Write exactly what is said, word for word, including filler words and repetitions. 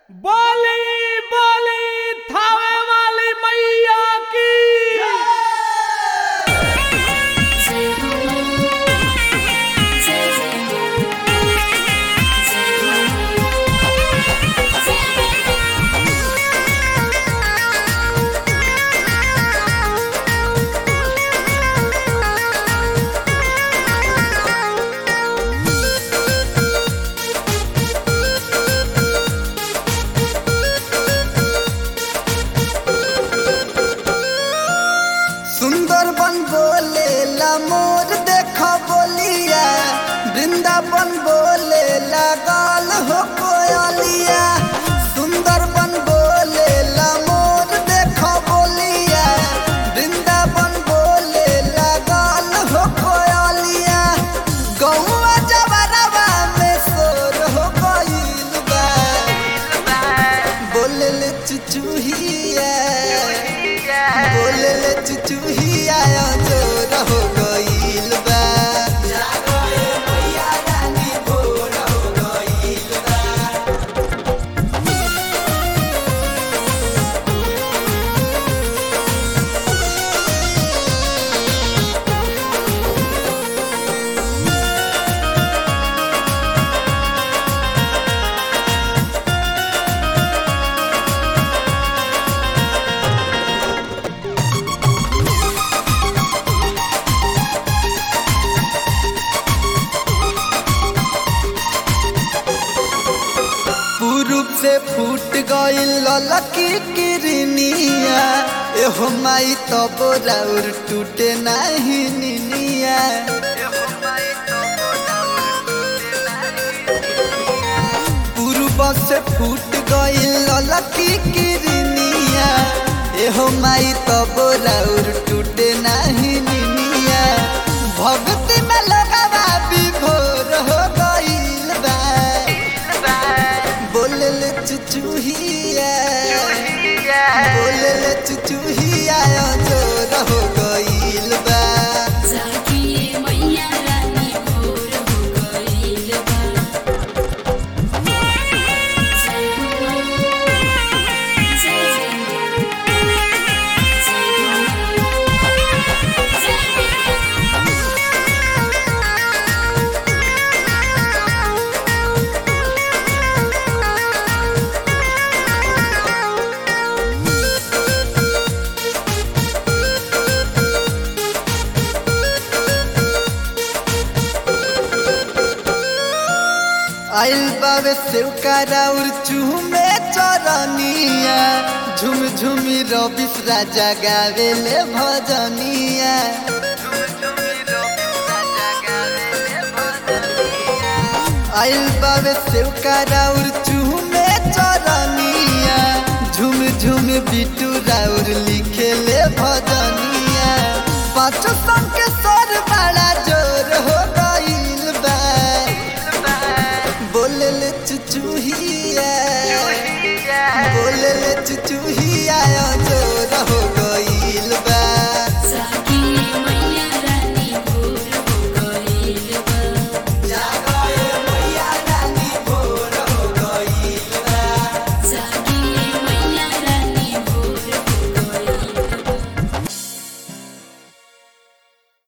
बोली बोली थावे वाली मैया की सुंदर बन बोले ला मोर देखो बोलिया, वृंदावन बोले ला गाल हो कोयलिया। सुंदर बन बोले ला मोर देखो बोलिया, वृंदावन बोले ला गाल हो कोयलिया। गौआ जबरवा में सोर हो गइल बा, बोले ले चुचुहिया बोले ले चुचुहिया जोर हो गइल बा। पूरब से फूट गइल ललकी किरनिया, एहो माई तब राउर टूटे नाही निनिया। पूरब से फूट गइल ललकी किरनिया, एहो माई तब राउर टूटे नाही निनिया। भक्ति में लगवा विभोर हो गइल बा, बोले ले चुचुहिया बोले ले चुचुहिया जोर हो गइल बा। जागिए मैया रानी भोर हो गइल बा। जय हो जय जय आइल बावे सेवकारा उर चूमे चरनिया, झुम झुमी रबिस राजा गावे ले भजनिया। आइल बावे सेवकारा उर चूमे चरनिया, झुम झुम बिटू राउर लिखे ले भजनिया। पाँचों संग के स्वर बड़ा जोर हो